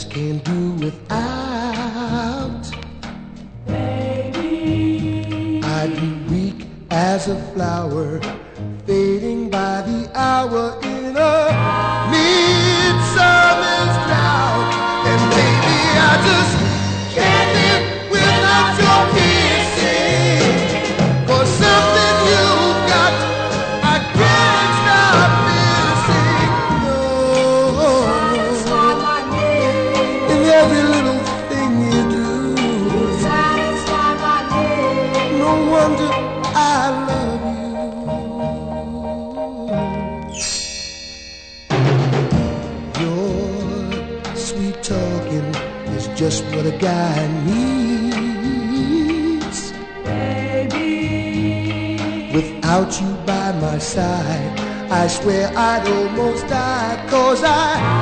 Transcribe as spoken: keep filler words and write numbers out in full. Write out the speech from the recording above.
just can't do without. Baby, I'd be weak as a flower, fading by the hour in a midsummer's drought. And baby, I just can't live without your kissing. For something you've got, I can't stop missing. No, satisfy my need, in every little thing you do. satisfy my need. No wonder I love you. Your sweet talking is just what a guy needs. Baby, Without you by my side, I swear I'd almost die. 'Cause I